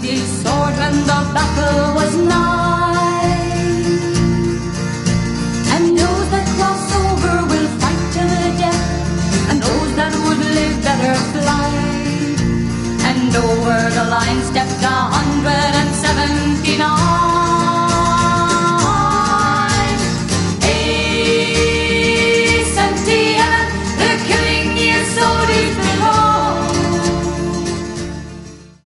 his sword when the battle was nigh. And those that cross over will fight to the death, and those that would live better fly. And over the line stepped 179.